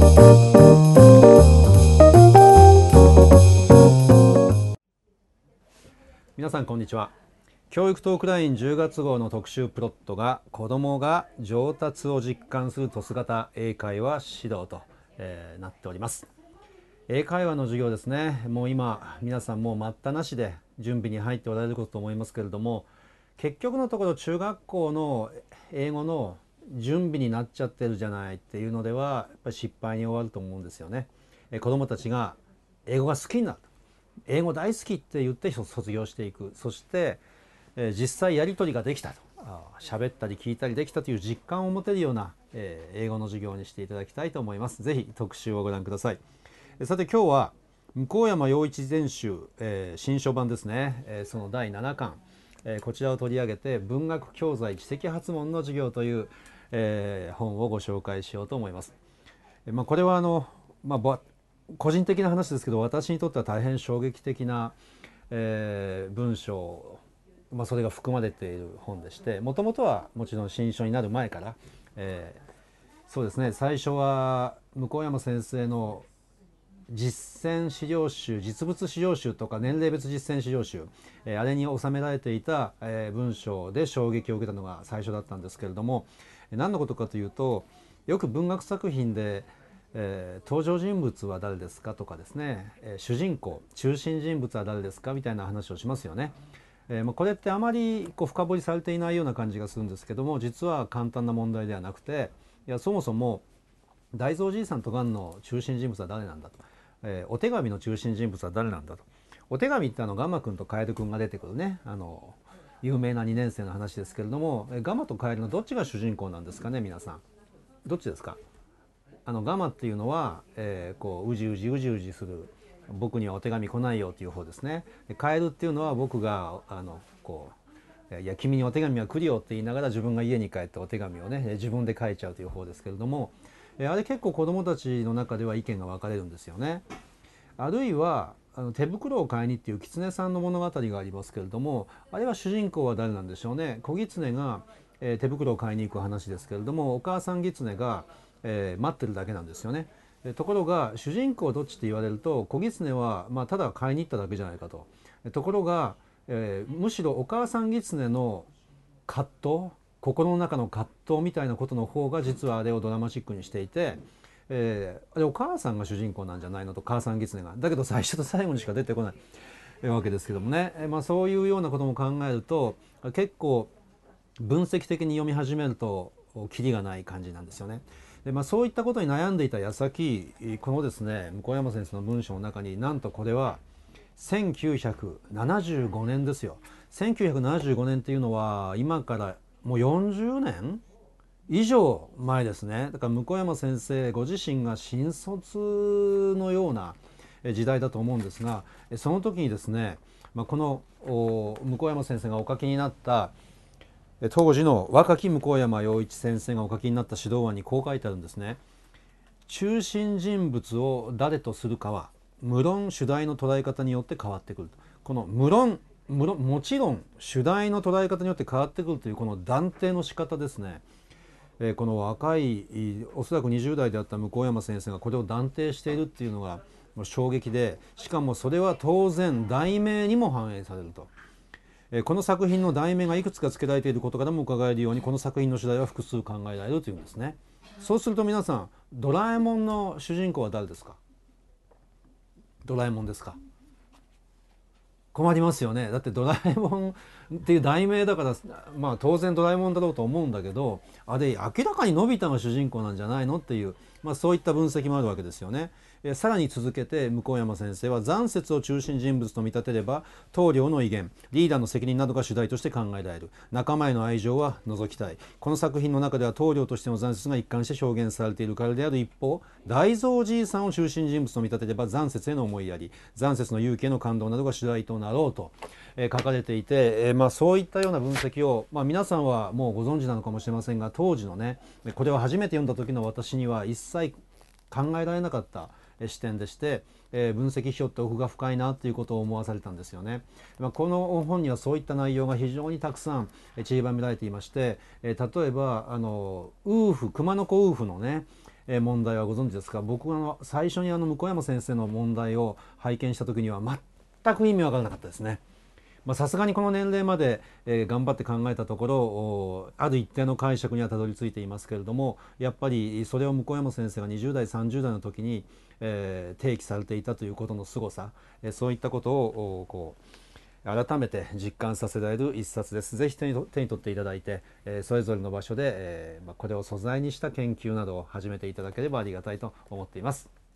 皆さんこんにちは。教育トークライン10月号の特集プロットが子どもが上達を実感するトス型英会話指導と、なっております。英会話の授業ですね。もう今皆さんもう待ったなしで準備に入っておられることと思いますけれども、結局のところ中学校の英語の準備になっちゃってるじゃないっていうのではやっぱり失敗に終わると思うんですよね。子どもたちが英語が好きになる、英語大好きって言って卒業していく。そして、実際やり取りができたと、喋ったり聞いたりできたという実感を持てるような、英語の授業にしていただきたいと思います。ぜひ特集をご覧ください。さて今日は向山洋一全集、新書版ですね、その第7巻、こちらを取り上げて文学教材知的発問の授業という、本をご紹介しようと思います。これは個人的な話ですけど、私にとっては大変衝撃的な、文章、それが含まれている本でして、もともとはもちろん新書になる前から、そうですね、最初は向山先生の実践資料集、実物資料集とか年齢別実践資料集、あれに収められていた、文章で衝撃を受けたのが最初だったんですけれども、何のことかというと、よく文学作品で登場人物は誰ですかとかですね、主人公中心人物は誰ですかみたいな話をしますよね。これってあまり深掘りされていないような感じがするんですけども、実は簡単な問題ではなくて、そもそも大蔵じいさんとがんの中心人物は誰なんだと、お手紙の中心人物は誰なんだと。お手紙ってガマくんとカエルくんが出てくるね、有名な2年生の話ですけれども、ガマとカエルのどっちが主人公なんですかね。皆さんどっちですか。ガマっていうのは、うじうじする、僕にはお手紙来ないよという方ですね。カエルっていうのは僕がいや君にお手紙は来るよって言いながら自分が家に帰ってお手紙をね自分で書いちゃうという方ですけれども、あれ結構子どもたちの中では意見が分かれるんですよね。あるいは手袋を買いにっていう狐さんの物語がありますけれども、あれは主人公は誰なんでしょうね。小狐が、手袋を買いに行く話ですけれども、お母さん狐が、待ってるだけなんですよね。ところが主人公どっちって言われると、小狐は、ただ買いに行っただけじゃないかと。ところが、むしろお母さん狐の葛藤、心の中の葛藤みたいなことの方が実はあれをドラマチックにしていて、あれお母さんが主人公なんじゃないのと、母さん狐が。だけど最初と最後にしか出てこないわけですけどもね、そういうようなことも考えると結構分析的に読み始めるとキリがない感じなんですよね。で、そういったことに悩んでいた矢先、このですね向山先生の文章の中に、なんとこれは1975年ですよ。1975年っていうのは今からもう40年以上前ですね。だから向山先生ご自身が新卒のような時代だと思うんですが、その時にですね、この向山先生がお書きになった当時の若き向山洋一先生がお書きになった指導案にこう書いてあるんですね。中心人物を誰とするかは無論主題の捉え方によって変わってくる。このもちろん主題の捉え方によって変わってくるというこの断定の仕方ですね。この若いおそらく20代であった向山先生がこれを断定しているっていうのが衝撃で、しかもそれは当然題名にも反映されると。この作品の題名がいくつか付けられていることからも伺えるように、この作品の主題は複数考えられるというんですね。そうすると皆さん、ドラえもんの主人公は誰ですか。ドラえもんですか。困りますよね。だってドラえもんっていう題名だから、当然ドラえもんだろうと思うんだけど、あれ明らかにのび太が主人公なんじゃないのっていう、そういった分析もあるわけですよね。さらに続けて向山先生は、残雪を中心人物と見立てれば棟梁の威厳、リーダーの責任などが主題として考えられる。仲間への愛情は除きたい。この作品の中では棟梁としての残雪が一貫して表現されているからである一方、大蔵じいさんを中心人物と見立てれば残雪への思いやり、残雪の勇気への感動などが主題となろうと書かれていて、そういったような分析を、皆さんはもうご存知なのかもしれませんが、当時のねこれを初めて読んだ時の私には一切考えられなかった視点でして、分析しよって奥が深いなということを思わされたんですよね。この本にはそういった内容が非常にたくさん散りばめられていまして、例えばウーフ熊の子ウーフのね問題はご存知ですか？僕は最初に向山先生の問題を拝見した時には全く意味わからなかったですね。さすがにこの年齢まで、頑張って考えたところある一定の解釈にはたどり着いていますけれども、やっぱりそれを向山先生が20代30代の時に、提起されていたということの凄さ、そういったことを改めて実感させられる一冊です。ぜひ手に取っていただいて、それぞれの場所で、これを素材にした研究などを始めていただければありがたいと思っています。